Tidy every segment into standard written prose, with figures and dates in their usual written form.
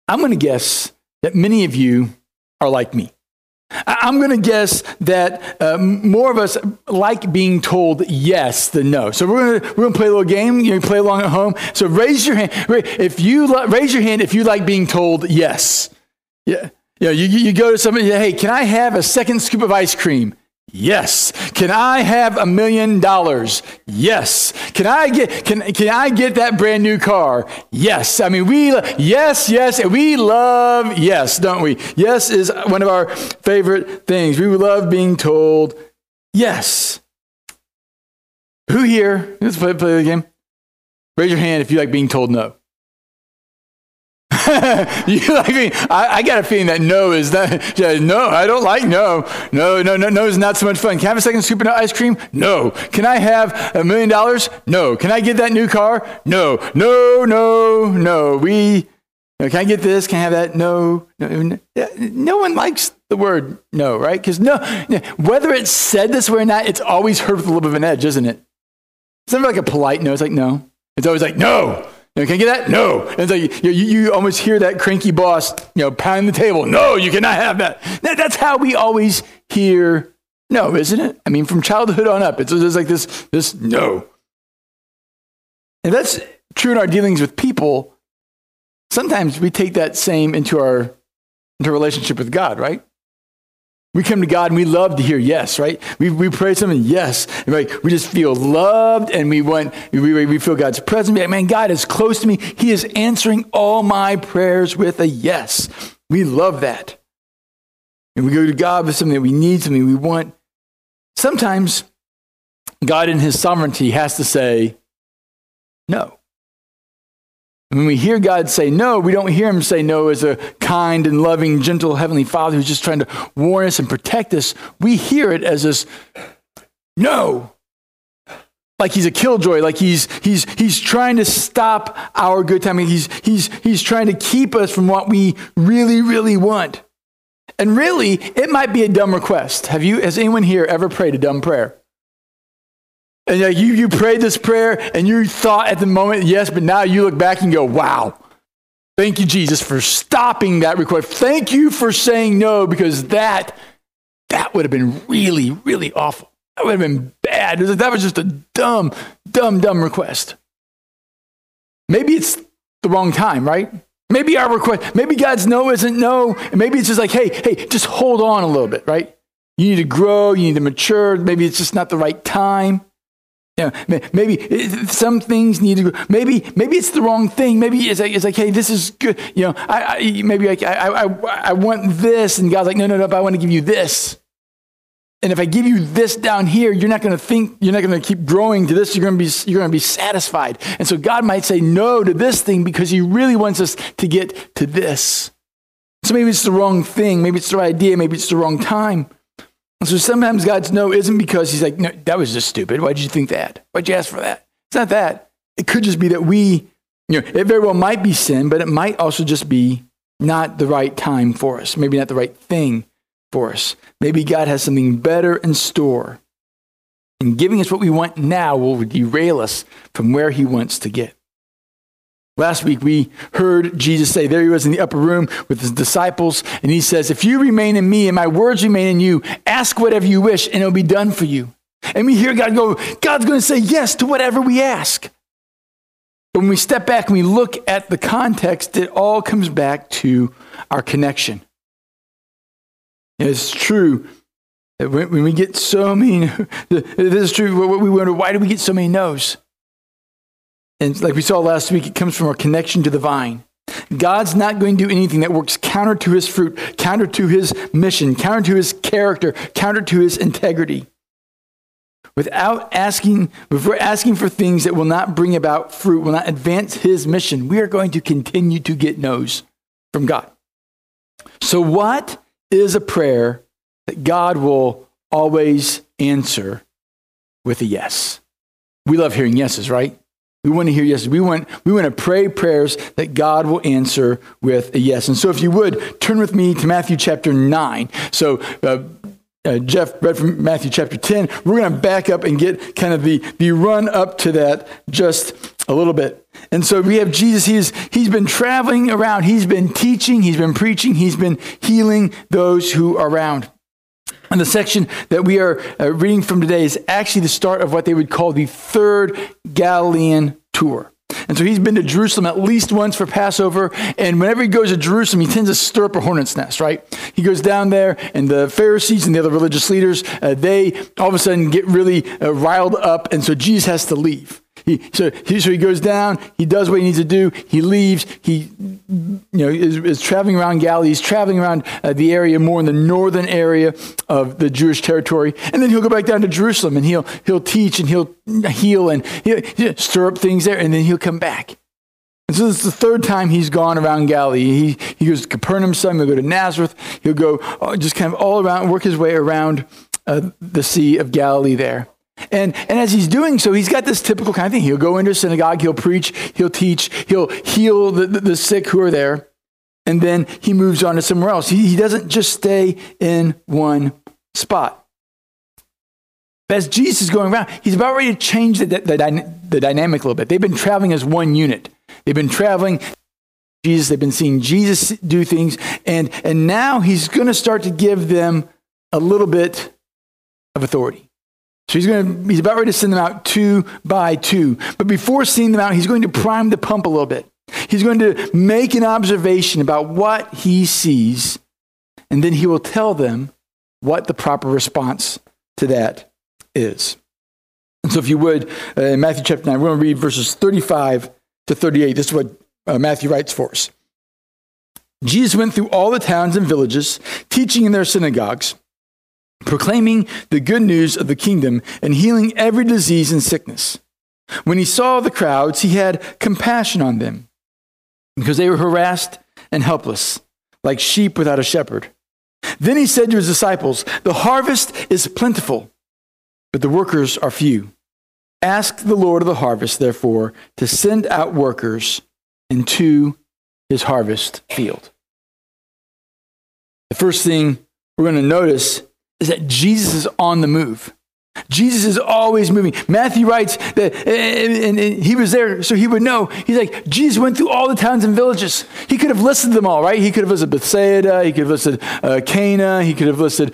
I'm going to guess that many of you are like me. I'm going to guess that more of us like being told yes than no. So we're going to play a little game. You can play along at home. So raise your hand. Raise your hand if you like being told yes. Yeah. You go to somebody, hey, can I have a second scoop of ice cream? Yes. Can I have $1 million? Yes. Can I get that brand new car? Yes. I mean, yes, and we love yes, don't we? Yes is one of our favorite things. We love being told yes. Who here? Let's play the game. Raise your hand if you like being told no. I got a feeling that no is that. No, I don't like no. No is not so much fun. Can I have a second scoop of ice cream? No. Can I have $1 million? No. Can I get that new car? No. Can I get this? Can I have that? No. No one likes the word no, right? Because no, whether it's said this way or not, it's always heard with a little bit of an edge, isn't it? It's never like a polite no. It's like no. It's always like no. Can I get that? No. And it's like you almost hear that cranky boss, pounding the table. No, you cannot have that. That's how we always hear no, isn't it? I mean, from childhood on up, it's like this no. And that's true in our dealings with people. Sometimes we take that same into our relationship with God, right? We come to God and we love to hear yes, right? We pray something, yes. And we just feel loved and we feel God's presence. Man, God is close to me. He is answering all my prayers with a yes. We love that. And we go to God with something that we need, something we want. Sometimes God in his sovereignty has to say no. And when we hear God say no, we don't hear him say no as a kind and loving, gentle Heavenly Father who's just trying to warn us and protect us. We hear it as this no. Like he's a killjoy, like he's trying to stop our good time. He's trying to keep us from what we really, really want. And really, it might be a dumb request. Has anyone here ever prayed a dumb prayer? And you prayed this prayer and you thought at the moment, yes, but now you look back and go, wow, thank you, Jesus, for stopping that request. Thank you for saying no, because that would have been really, really awful. That would have been bad. That was just a dumb request. Maybe it's the wrong time, right? Maybe our request, maybe God's no isn't no. And maybe it's just like, hey, just hold on a little bit, right? You need to grow, you need to mature. Maybe it's just not the right time. Maybe some things need to go. Maybe it's the wrong thing. Maybe it's like, hey, this is good. I want this, and God's like, no, but I want to give you this. And if I give you this down here, you're not going to keep growing to this. You're going to be satisfied. And so God might say no to this thing because he really wants us to get to this. So maybe it's the wrong thing. Maybe it's the right idea. Maybe it's the wrong time. And so sometimes God's no isn't because he's like, no, that was just stupid. Why did you think that? Why'd you ask for that? It's not that. It could just be that it very well might be sin, but it might also just be not the right time for us. Maybe not the right thing for us. Maybe God has something better in store. And giving us what we want now will derail us from where he wants to get. Last week, we heard Jesus say, there he was in the upper room with his disciples, and he says, if you remain in me and my words remain in you, ask whatever you wish and it'll be done for you. And we hear God go, God's going to say yes to whatever we ask. But when we step back and we look at the context, it all comes back to our connection. And it's true that when we get so many, this is true, we wonder, why do we get so many no's? And like we saw last week, it comes from our connection to the vine. God's not going to do anything that works counter to his fruit, counter to his mission, counter to his character, counter to his integrity. If we're asking for things that will not bring about fruit, will not advance his mission, we are going to continue to get no's from God. So what is a prayer that God will always answer with a yes? We love hearing yeses, right? We want to hear yeses. We want to pray prayers that God will answer with a yes. And so if you would, turn with me to Matthew chapter 9. So Jeff read from Matthew chapter 10. We're going to back up and get kind of the run up to that just a little bit. And so we have Jesus. He's been traveling around. He's been teaching. He's been preaching. He's been healing those who are around. And the section that we are reading from today is actually the start of what they would call the third Galilean tour. And so he's been to Jerusalem at least once for Passover. And whenever he goes to Jerusalem, he tends to stir up a hornet's nest, right? He goes down there, and the Pharisees and the other religious leaders, they all of a sudden get really riled up. And so Jesus has to leave. So he goes down, he does what he needs to do, he leaves, he is traveling around Galilee, he's traveling around the area more in the northern area of the Jewish territory, and then he'll go back down to Jerusalem, and he'll teach, and he'll heal, and he'll stir up things there, and then he'll come back. And so this is the third time he's gone around Galilee. He goes to Capernaum, some, he'll go to Nazareth, he'll go just kind of all around, work his way around the Sea of Galilee there. And as he's doing so, he's got this typical kind of thing. He'll go into a synagogue, he'll preach, he'll teach, he'll heal the sick who are there, and then he moves on to somewhere else. He doesn't just stay in one spot. But as Jesus is going around, he's about ready to change the dynamic a little bit. They've been traveling as one unit. They've been traveling Jesus, they've been seeing Jesus do things, and now he's going to start to give them a little bit of authority. So he's about ready to send them out 2 by 2. But before sending them out, he's going to prime the pump a little bit. He's going to make an observation about what he sees, and then he will tell them what the proper response to that is. And so if you would, in Matthew chapter 9, we're going to read verses 35 to 38. This is what Matthew writes for us. Jesus went through all the towns and villages, teaching in their synagogues, proclaiming the good news of the kingdom and healing every disease and sickness. When he saw the crowds, he had compassion on them because they were harassed and helpless, like sheep without a shepherd. Then he said to his disciples, "The harvest is plentiful, but the workers are few. Ask the Lord of the harvest, therefore, to send out workers into his harvest field." The first thing we're going to notice is that Jesus is on the move. Jesus is always moving. Matthew writes that, and he was there, so he would know. He's like, Jesus went through all the towns and villages. He could have listed them all, right? He could have listed Bethsaida. He could have listed Cana. He could have listed,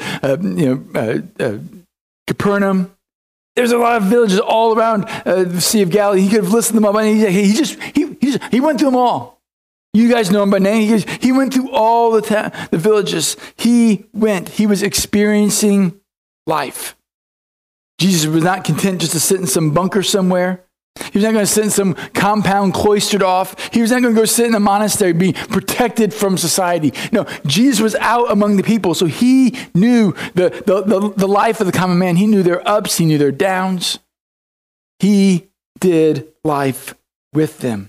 Capernaum. There's a lot of villages all around the Sea of Galilee. He could have listed them all, but he went through them all. You guys know him by name. He went through all the villages. He was experiencing life. Jesus was not content just to sit in some bunker somewhere. He was not going to sit in some compound cloistered off. He was not going to go sit in a monastery, be protected from society. No, Jesus was out among the people, so he knew the life of the common man. He knew their ups. He knew their downs. He did life with them.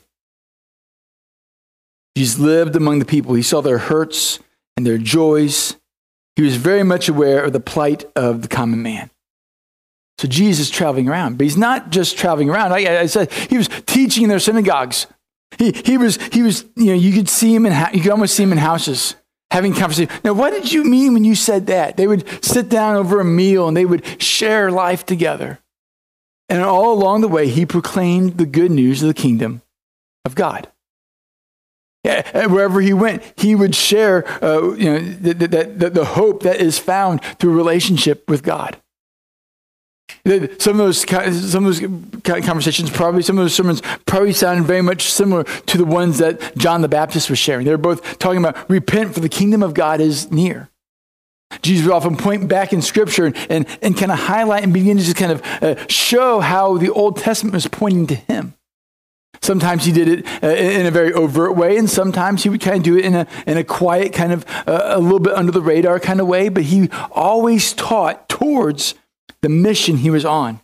Jesus lived among the people. He saw their hurts and their joys. He was very much aware of the plight of the common man. So Jesus is traveling around, but he's not just traveling around. Like I said, he was teaching in their synagogues. He was. You could see him you could almost see him in houses having conversation. Now, what did you mean when you said that? They would sit down over a meal and they would share life together. And all along the way, he proclaimed the good news of the kingdom of God. Wherever he went, he would share, the hope that is found through relationship with God. Some of those conversations, some of those sermons probably sounded very much similar to the ones that John the Baptist was sharing. They were both talking about repent, for the kingdom of God is near. Jesus would often point back in Scripture and kind of highlight and begin to just kind of show how the Old Testament was pointing to him. Sometimes he did it in a very overt way, and sometimes he would kind of do it in a quiet, kind of a little bit under the radar kind of way, but he always taught towards the mission he was on.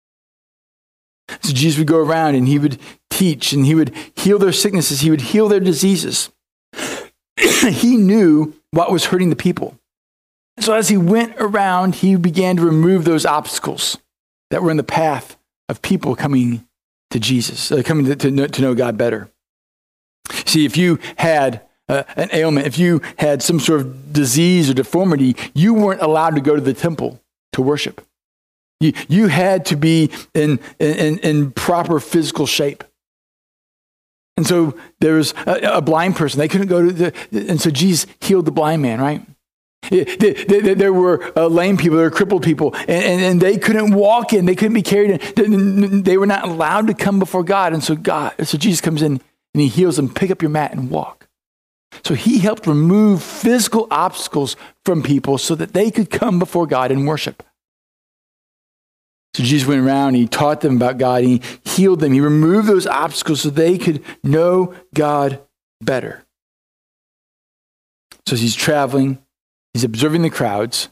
So Jesus would go around and he would teach and he would heal their sicknesses. He would heal their diseases. He knew what was hurting the people. So as he went around, he began to remove those obstacles that were in the path of people coming to Jesus, coming to know God better. See, if you had an ailment, if you had some sort of disease or deformity, you weren't allowed to go to the temple to worship. You had to be in proper physical shape. And so there was a blind person. They couldn't go to and so Jesus healed the blind man, right? There were lame people, there were crippled people, and they couldn't walk in, they couldn't be carried in. They were not allowed to come before God. And so Jesus comes in and he heals them. Pick up your mat and walk. So he helped remove physical obstacles from people so that they could come before God and worship. So Jesus went around and he taught them about God. And he healed them. He removed those obstacles so they could know God better. So as he's traveling, he's observing the crowds.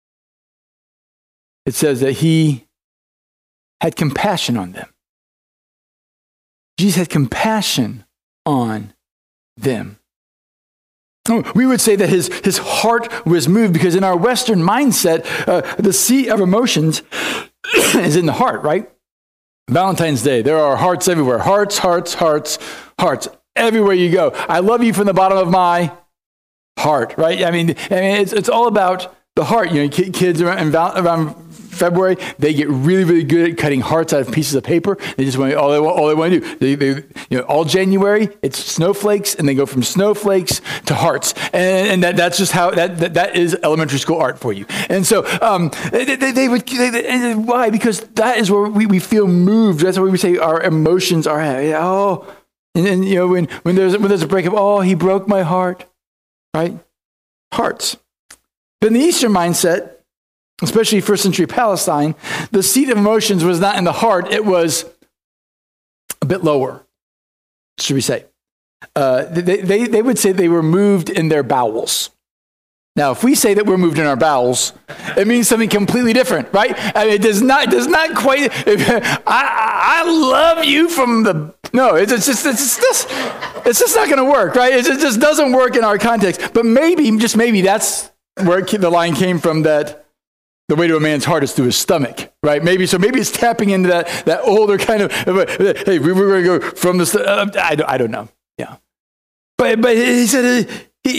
It says that he had compassion on them. Jesus had compassion on them. We would say that his heart was moved because in our Western mindset, the seat of emotions is in the heart, right? Valentine's Day, there are hearts everywhere. Hearts, hearts, hearts, hearts. Everywhere you go. I love you from the bottom of my heart, right? I mean, it's all about the heart. You know, kids around February, they get really, really good at cutting hearts out of pieces of paper. They just want all they want to do. They all January, it's snowflakes, and they go from snowflakes to hearts, and that's just how that is elementary school art for you. And so why? Because that is where we feel moved. That's where we say our emotions are at. And you know when there's a breakup, oh, he broke my heart, right? Hearts. But in the Eastern mindset, especially first century Palestine, the seat of emotions was not in the heart, it was a bit lower, should we say. They would say they were moved in their bowels. Now, if we say that we're moved in our bowels, it means something completely different, right? I mean, it does not quite, I love you from the, no, it's just not going to work, right? It just doesn't work in our context. But maybe, just maybe, that's where the line came from, that the way to a man's heart is through his stomach, right? Maybe it's tapping into that older kind of, hey, we're going to go from this, I don't know. Yeah. But he said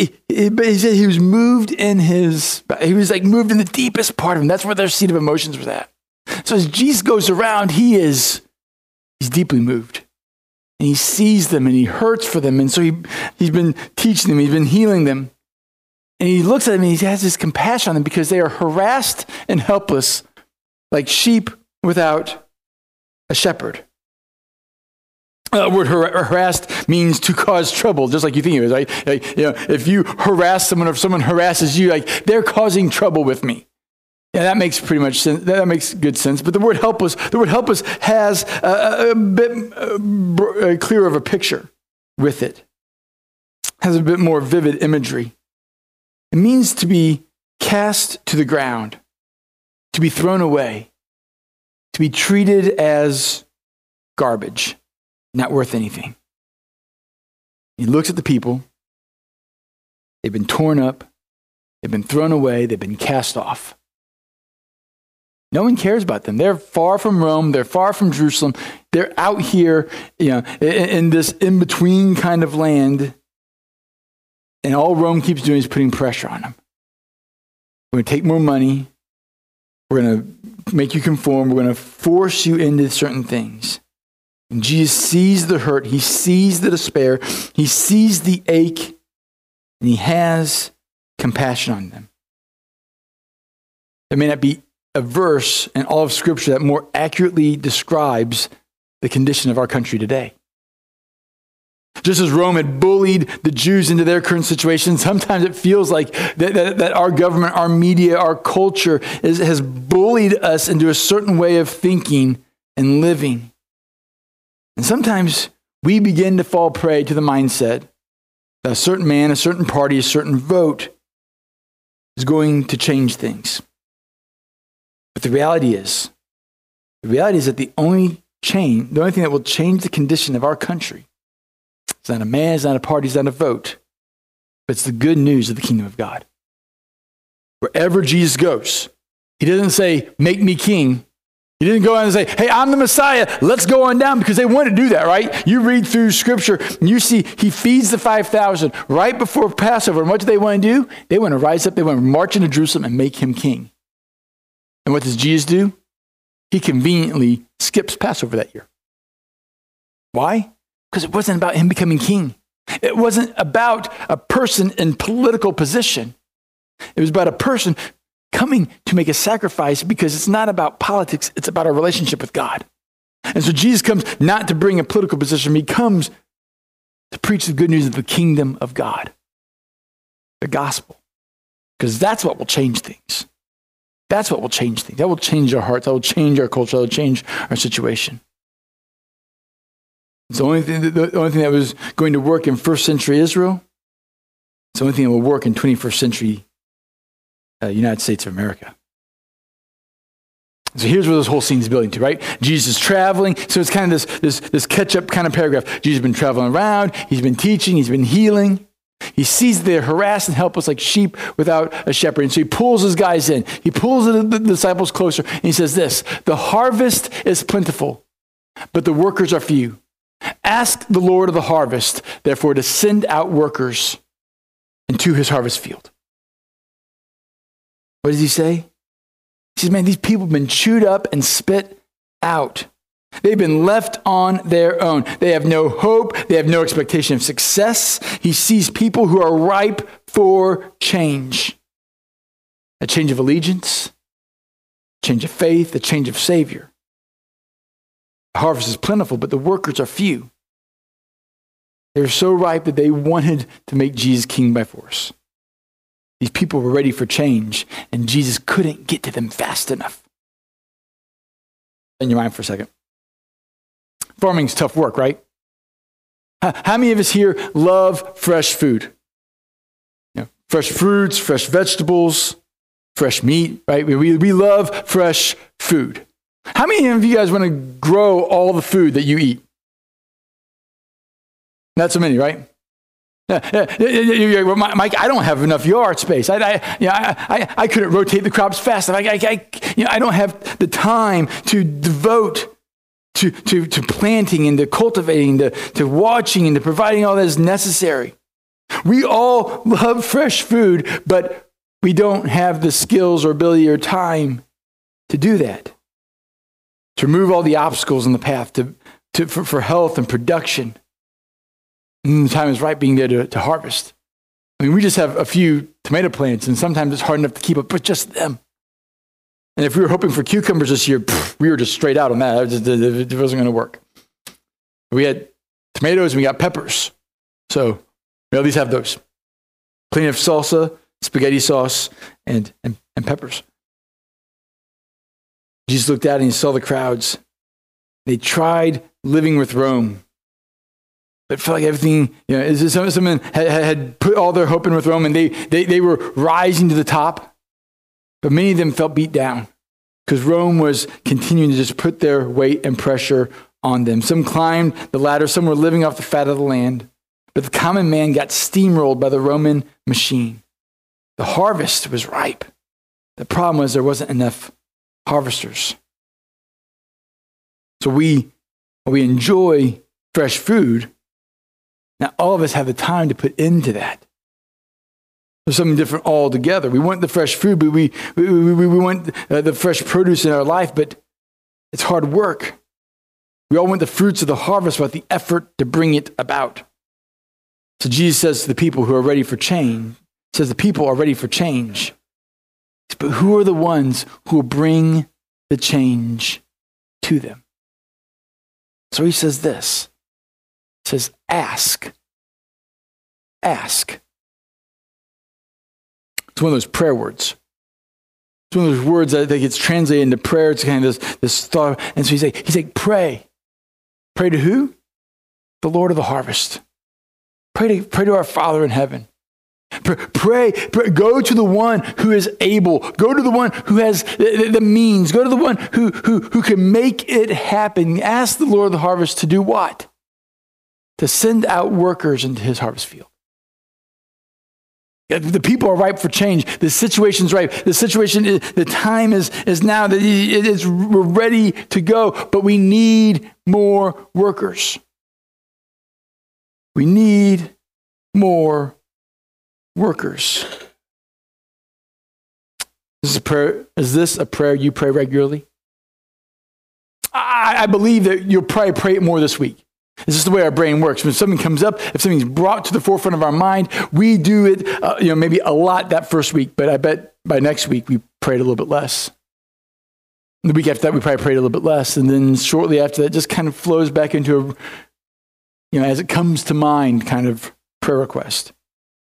he was moved he was like moved in the deepest part of him. That's where their seat of emotions was at. So as Jesus goes around, he's deeply moved. And he sees them and he hurts for them. And so he's been teaching them, he's been healing them. And he looks at them and he has this compassion on them because they are harassed and helpless like sheep without a shepherd. The word harassed means to cause trouble, just like you think it is, right? Like, you know, if you harass someone or if someone harasses you, like they're causing trouble with me. Yeah, that makes pretty much sense. That makes good sense. But the word helpless has a bit clearer of a picture with it. Has a bit more vivid imagery. It means to be cast to the ground, to be thrown away, to be treated as garbage, not worth anything. He looks at the people. They've been torn up. They've been thrown away. They've been cast off. No one cares about them. They're far from Rome. They're far from Jerusalem. They're out here, in this in-between kind of land. And all Rome keeps doing is putting pressure on them. We're going to take more money. We're going to make you conform. We're going to force you into certain things. And Jesus sees the hurt. He sees the despair. He sees the ache. And he has compassion on them. There may not be a verse in all of Scripture that more accurately describes the condition of our country today. Just as Rome had bullied the Jews into their current situation, sometimes it feels like that our government, our media, our culture has bullied us into a certain way of thinking and living. And sometimes we begin to fall prey to the mindset that a certain man, a certain party, a certain vote is going to change things. But the reality is that the only thing that will change the condition of our country, it's not a man, it's not a party, it's not a vote, but it's the good news of the kingdom of God. Wherever Jesus goes, he doesn't say, make me king. He didn't go out and say, hey, I'm the Messiah, let's go on down, because they want to do that, right? You read through Scripture, and you see he feeds the 5,000 right before Passover. And what do they want to do? They want to rise up, they want to march into Jerusalem and make him king. And what does Jesus do? He conveniently skips Passover that year. Why? Because it wasn't about him becoming king. It wasn't about a person in political position. It was about a person coming to make a sacrifice, because it's not about politics, it's about our relationship with God. And so Jesus comes not to bring a political position, he comes to preach the good news of the kingdom of God, the gospel, because that's what will change things. That's what will change things. That will change our hearts. That will change our culture. That will change our situation. It's the only thing that was going to work in first century Israel. It's the only thing that will work in 21st century United States of America. So here's where this whole scene is building to, right? Jesus is traveling. So it's kind of this catch-up kind of paragraph. Jesus has been traveling around. He's been teaching. He's been healing. He sees they're harassed and helpless like sheep without a shepherd. And so he pulls his guys in. He pulls the disciples closer. And he says this, the harvest is plentiful, but the workers are few. Ask the Lord of the harvest, therefore, to send out workers into his harvest field. What does he say? He says, man, these people have been chewed up and spit out. They've been left on their own. They have no hope. They have no expectation of success. He sees people who are ripe for change. A change of allegiance, a change of faith, a change of Savior. The harvest is plentiful, but the workers are few. They're so ripe that they wanted to make Jesus king by force. These people were ready for change, and Jesus couldn't get to them fast enough. In your mind for a second. Farming's tough work, right? How many of us here love fresh food? You know, fresh fruits, fresh vegetables, fresh meat, right? We love fresh food. How many of you guys want to grow all the food that you eat? Not so many, right? Mike, I don't have enough yard space. I couldn't rotate the crops fast enough. I don't have the time to devote to planting and to cultivating, to watching and to providing all that is necessary. We all love fresh food, but we don't have the skills or ability or time to do that. To remove all the obstacles in the path for health and production. And the time is right being there to harvest. I mean, we just have a few tomato plants, and sometimes it's hard enough to keep up with just them. And if we were hoping for cucumbers this year, we were just straight out on that. It wasn't going to work. We had tomatoes and we got peppers. So we at least have those. Plenty of salsa, spaghetti sauce, and peppers. Jesus looked out and he saw the crowds. They tried living with Rome. But it felt like everything, someone had put all their hope in with Rome, and they were rising to the top. But many of them felt beat down because Rome was continuing to just put their weight and pressure on them. Some climbed the ladder, some were living off the fat of the land. But the common man got steamrolled by the Roman machine. The harvest was ripe. The problem was there wasn't enough harvesters. So we enjoy fresh food. Now, all of us have the time to put into that. There's something different altogether. We want the fresh food, but we want the fresh produce in our life, but it's hard work. We all want the fruits of the harvest, but the effort to bring it about. So Jesus says to the people who are ready for change, says the people are ready for change. But who are the ones who will bring the change to them? So he says this. He says, ask. Ask. It's one of those prayer words. It's one of those words that gets translated into prayer. It's kind of this thought. And so he's like, pray. Pray to who? The Lord of the harvest. Pray to our Father in heaven. Pray, go to the one who is able. Go to the one who has the means. Go to the one who can make it happen. Ask the Lord of the harvest to do what? To send out workers into his harvest field. The people are ripe for change. The situation's ripe. The time is now. We're ready to go, but we need more workers. We need more workers. Is this a prayer you pray regularly? I believe that you'll probably pray it more this week. It's just the way our brain works. When something comes up, if something's brought to the forefront of our mind, we do it, maybe a lot that first week, but I bet by next week we prayed a little bit less. The week after that, we probably prayed a little bit less. And then shortly after that, it just kind of flows back into as it comes to mind, kind of prayer request.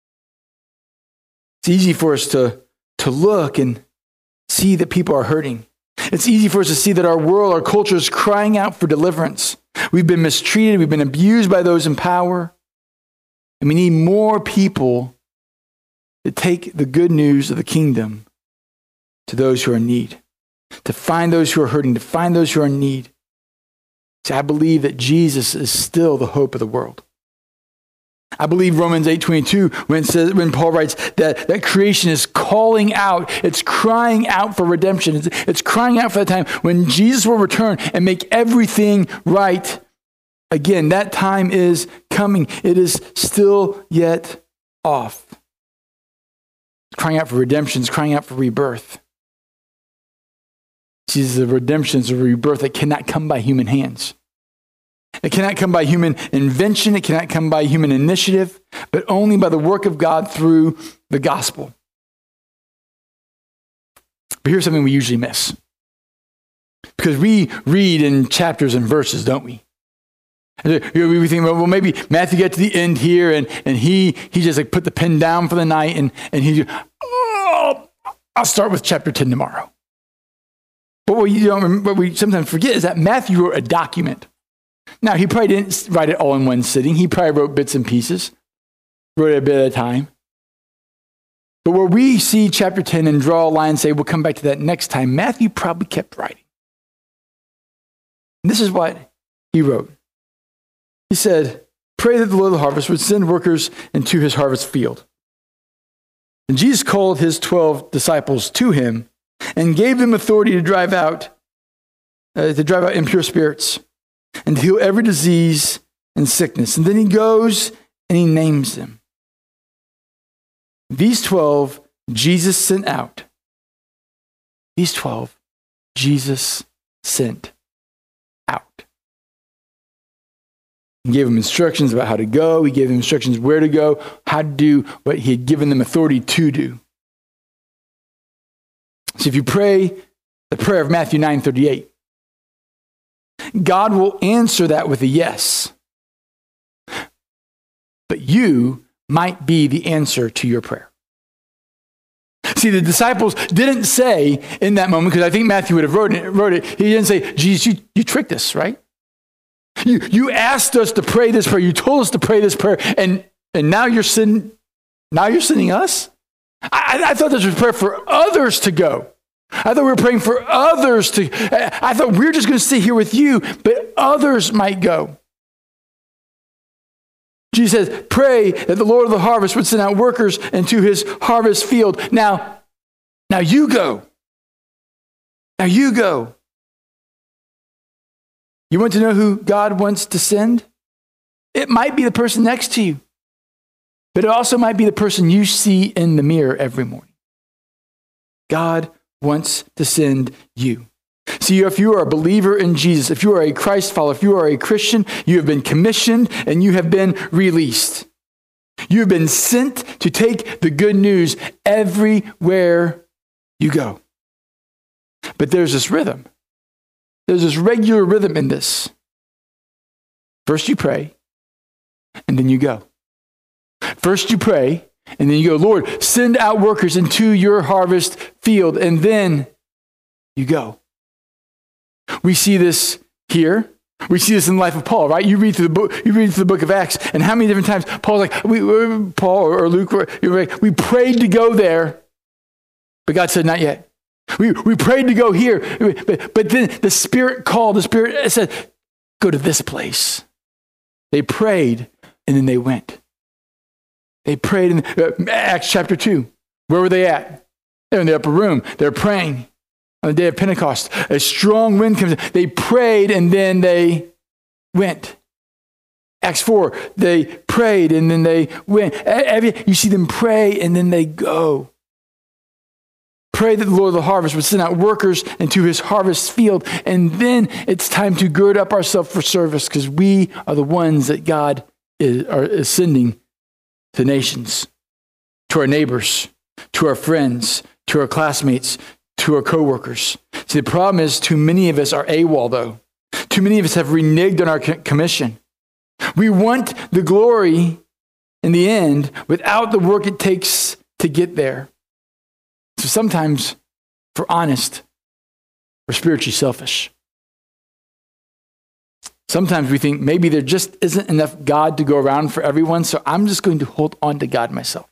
It's easy for us to look and see that people are hurting. It's easy for us to see that our world, our culture is crying out for deliverance. We've been mistreated. We've been abused by those in power. And we need more people to take the good news of the kingdom to those who are in need, to find those who are hurting, to find those who are in need. See, I believe that Jesus is still the hope of the world. I believe Romans 8:22 when Paul writes that creation is calling out, it's crying out for redemption. It's crying out for that time when Jesus will return and make everything right again. That time is coming. It is still yet off. It's crying out for redemption. It's crying out for rebirth. Jesus, the redemption is a rebirth that cannot come by human hands. It cannot come by human invention. It cannot come by human initiative, but only by the work of God through the gospel. But here's something we usually miss. Because we read in chapters and verses, don't we? We think, well, maybe Matthew got to the end here and he just put the pen down for the night and I'll start with chapter 10 tomorrow. But what we sometimes forget is that Matthew wrote a document. Now, he probably didn't write it all in one sitting. He probably wrote bits and pieces, wrote it a bit at a time. But where we see chapter 10 and draw a line and say, we'll come back to that next time, Matthew probably kept writing. And this is what he wrote. He said, pray that the Lord of the harvest would send workers into his harvest field. And Jesus called his 12 disciples to him and gave them authority to drive out impure spirits and to heal every disease and sickness. And then he goes and he names them. These 12, Jesus sent out. These 12, Jesus sent out. He gave them instructions about how to go. He gave them instructions where to go, how to do what he had given them authority to do. So if you pray the prayer of Matthew 9:38, God will answer that with a yes. But you might be the answer to your prayer. See, the disciples didn't say in that moment, because I think Matthew would have wrote it, he didn't say, Jesus, you tricked us, right? You asked us to pray this prayer. You told us to pray this prayer, and now you're sending us? I thought this was a prayer for others to go. I thought we were praying for others to, I thought we were just going to sit here with you, but others might go. Jesus says, pray that the Lord of the harvest would send out workers into his harvest field. Now you go. Now you go. You want to know who God wants to send? It might be the person next to you, but it also might be the person you see in the mirror every morning. God wants to send you. See, if you are a believer in Jesus, if you are a Christ follower, if you are a Christian, you have been commissioned and you have been released. You have been sent to take the good news everywhere you go. But there's this rhythm. There's this regular rhythm in this. First you pray, and then you go. First you pray, and then you go, Lord, send out workers into your harvest field, and then you go. We see this here. We see this in the life of Paul, right? You read through the book of Acts, and how many different times Paul's like, Paul or Luke, we prayed to go there, but God said, not yet. We prayed to go here, but then the Spirit called. The Spirit said, go to this place. They prayed, and then they went. They prayed in Acts chapter 2. Where were they at? They're in the upper room. They're praying on the day of Pentecost. A strong wind comes in. They prayed, and then they went. Acts 4, they prayed, and then they went. You see them pray, and then they go. Pray that the Lord of the harvest would send out workers into his harvest field. And then it's time to gird up ourselves for service, because we are the ones that God is sending to nations, to our neighbors, to our friends, to our classmates, to our coworkers. See, the problem is too many of us are AWOL, though. Too many of us have reneged on our commission. We want the glory in the end without the work it takes to get there. So sometimes, if we're honest, we're spiritually selfish. Sometimes we think maybe there just isn't enough God to go around for everyone, so I'm just going to hold on to God myself.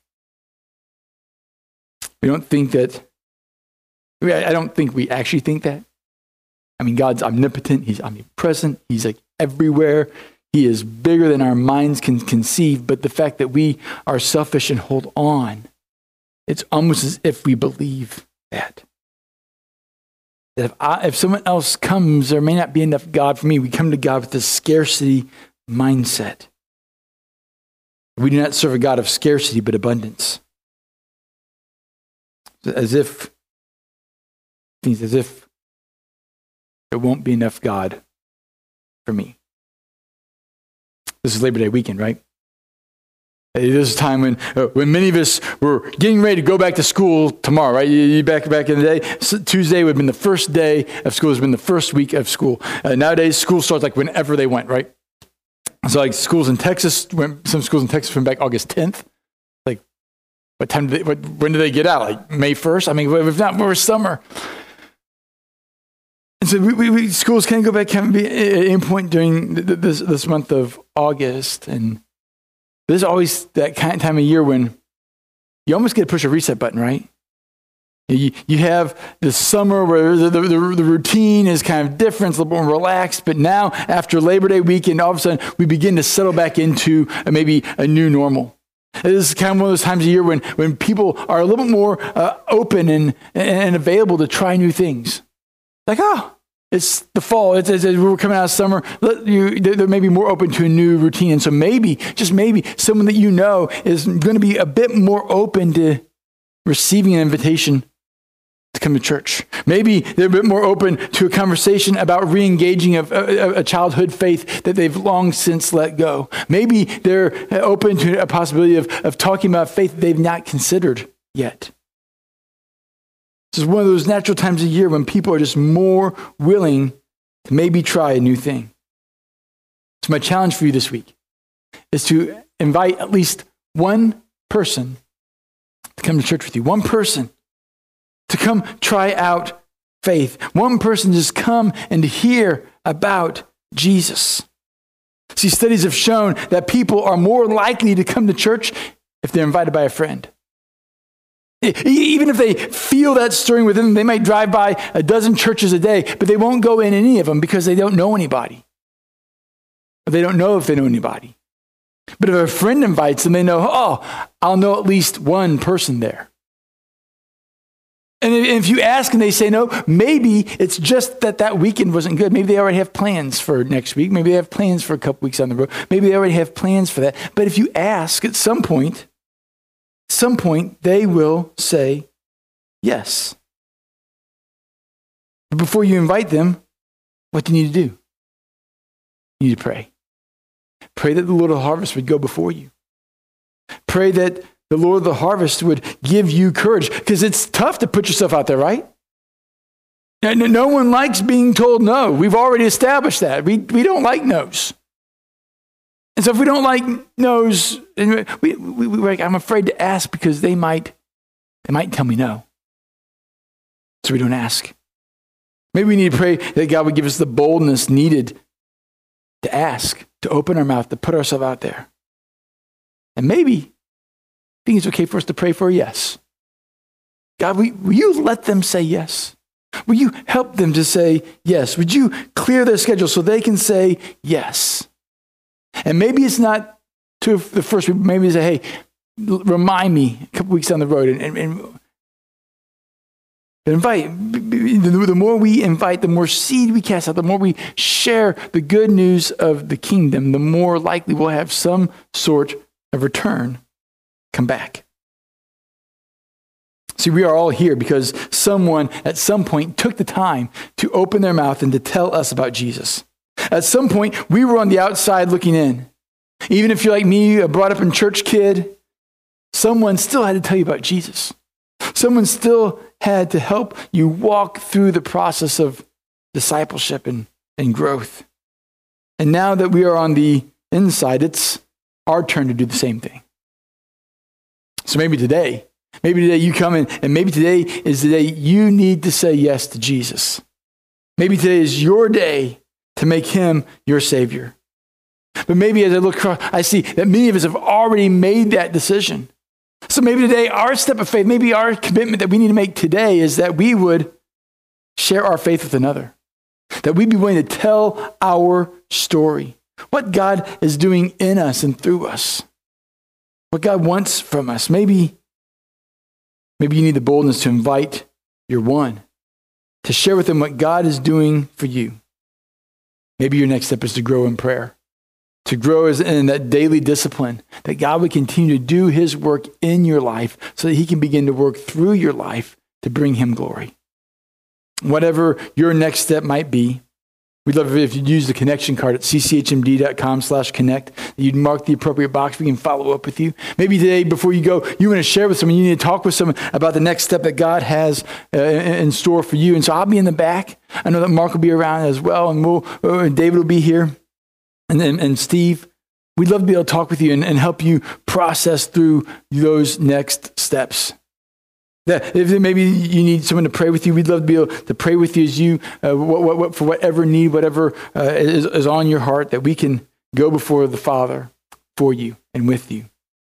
We don't think that, I don't think we actually think that. I mean, God's omnipotent, he's omnipresent, he's like everywhere. He is bigger than our minds can conceive, but the fact that we are selfish and hold on, it's almost as if we believe that. That if someone else comes, there may not be enough God for me. We come to God with this scarcity mindset. We do not serve a God of scarcity, but abundance. As if there won't be enough God for me. This is Labor Day weekend, right? It is a time when many of us were getting ready to go back to school tomorrow, right? You back in the day. So Tuesday would have been the first day of school. It's been the first week of school. Nowadays, school starts like whenever they want, right? So like schools in Texas, some schools in Texas went back August 10th. Like, when do they get out? Like May 1st? I mean, if not more summer. And so schools can go back, can be at any point during this month of August. And there's always that kind of time of year when you almost get to push a reset button, right? You have the summer where the routine is kind of different, it's a little more relaxed, but now after Labor Day weekend, all of a sudden we begin to settle back into maybe a new normal. This is kind of one of those times of year when people are a little bit more open and available to try new things. Like, it's the fall. It's we're coming out of summer. They're maybe more open to a new routine. And so maybe, just maybe, someone that you know is going to be a bit more open to receiving an invitation to come to church. Maybe they're a bit more open to a conversation about re-engaging a childhood faith that they've long since let go. Maybe they're open to a possibility of talking about faith that they've not considered yet. This is one of those natural times of year when people are just more willing to maybe try a new thing. So my challenge for you this week is to invite at least one person to come to church with you. One person to come try out faith. One person to just come and to hear about Jesus. See, studies have shown that people are more likely to come to church if they're invited by a friend. Even if they feel that stirring within them, they might drive by a dozen churches a day, but they won't go in any of them because they don't know anybody. Or they don't know if they know anybody. But if a friend invites them, they know, I'll know at least one person there. And if you ask and they say no, maybe it's just that weekend wasn't good. Maybe they already have plans for next week. Maybe they have plans for a couple weeks on the road. Maybe they already have plans for that. But if you ask at some point, they will say yes. But before you invite them, what do you need to do? You need to pray. Pray that the Lord of the harvest would go before you. Pray that the Lord of the harvest would give you courage, because it's tough to put yourself out there, right? No one likes being told no. We've already established that. We don't like no's. And so if we don't like no's, we're like, I'm afraid to ask because they might tell me no. So we don't ask. Maybe we need to pray that God would give us the boldness needed to ask, to open our mouth, to put ourselves out there. And maybe I think it's okay for us to pray for a yes. God, will you let them say yes? Will you help them to say yes? Would you clear their schedule so they can say yes? And maybe it's not to the first week. Maybe say, hey, remind me a couple weeks down the road. And invite. The more we invite, the more seed we cast out, the more we share the good news of the kingdom, the more likely we'll have some sort of return come back. See, we are all here because someone at some point took the time to open their mouth and to tell us about Jesus. At some point, we were on the outside looking in. Even if you're like me, a brought up in church kid, someone still had to tell you about Jesus. Someone still had to help you walk through the process of discipleship and growth. And now that we are on the inside, it's our turn to do the same thing. So maybe today you come in, and maybe today is the day you need to say yes to Jesus. Maybe today is your day to make him your Savior. But maybe as I look across, I see that many of us have already made that decision. So maybe today, our step of faith, maybe our commitment that we need to make today is that we would share our faith with another. That we'd be willing to tell our story. What God is doing in us and through us. What God wants from us. Maybe you need the boldness to invite your one, to share with them what God is doing for you. Maybe your next step is to grow in prayer, to grow in that daily discipline, that God would continue to do his work in your life so that he can begin to work through your life to bring him glory. Whatever your next step might be, we'd love it if you'd use the connection card at cchmd.com/connect. You'd mark the appropriate box. We can follow up with you. Maybe today, before you go, you want to share with someone, you need to talk with someone about the next step that God has in store for you. And so I'll be in the back. I know that Mark will be around as well, and David will be here, and Steve. We'd love to be able to talk with you and help you process through those next steps. That if maybe you need someone to pray with you, we'd love to be able to pray with you as you, for whatever need, whatever is on your heart, that we can go before the Father for you and with you.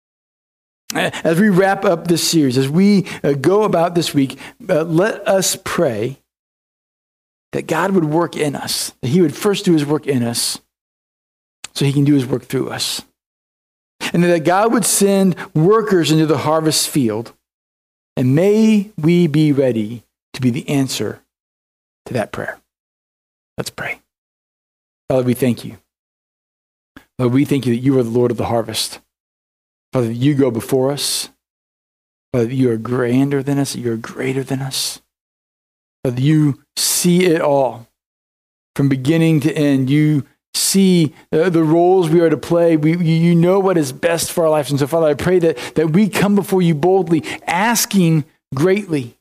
As we wrap up this series, as we go about this week, let us pray that God would work in us, that he would first do his work in us so he can do his work through us. And that God would send workers into the harvest field. And may we be ready to be the answer to that prayer. Let's pray. Father, we thank you. Lord, we thank you that you are the Lord of the harvest. Father, that you go before us. Father, that you are grander than us, that you are greater than us. Father, you see it all. From beginning to end, you see the roles we are to play. You know what is best for our lives. And so, Father, I pray that we come before you boldly, asking greatly.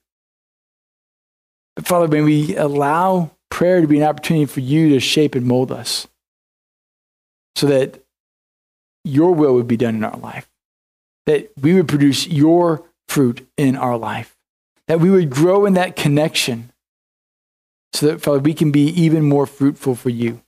But Father, may we allow prayer to be an opportunity for you to shape and mold us so that your will would be done in our life, that we would produce your fruit in our life, that we would grow in that connection so that, Father, we can be even more fruitful for you.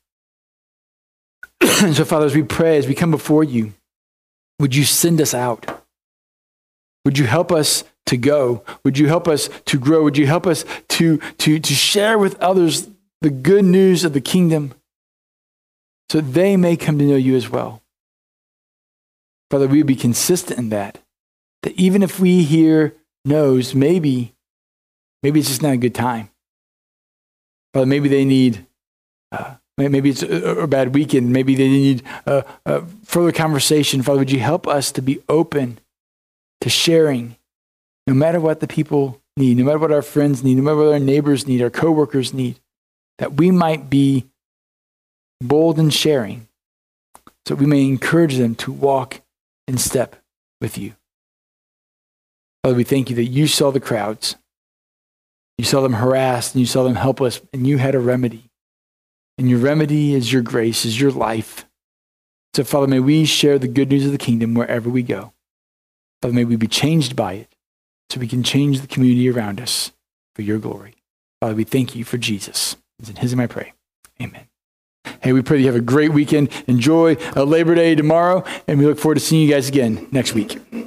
So, Father, as we pray, as we come before you, would you send us out? Would you help us to go? Would you help us to grow? Would you help us to share with others the good news of the kingdom so they may come to know you as well? Father, we would be consistent in that even if we hear no's, maybe it's just not a good time. Father, maybe they need... Maybe it's a bad weekend. Maybe they need further conversation. Father, would you help us to be open to sharing no matter what the people need, no matter what our friends need, no matter what our neighbors need, our coworkers need, that we might be bold in sharing so we may encourage them to walk in step with you. Father, we thank you that you saw the crowds. You saw them harassed and you saw them helpless, and you had a remedy. And your remedy is your grace, is your life. So, Father, may we share the good news of the kingdom wherever we go. Father, may we be changed by it so we can change the community around us for your glory. Father, we thank you for Jesus. It's in his name I pray. Amen. Hey, we pray that you have a great weekend. Enjoy Labor Day tomorrow, and we look forward to seeing you guys again next week.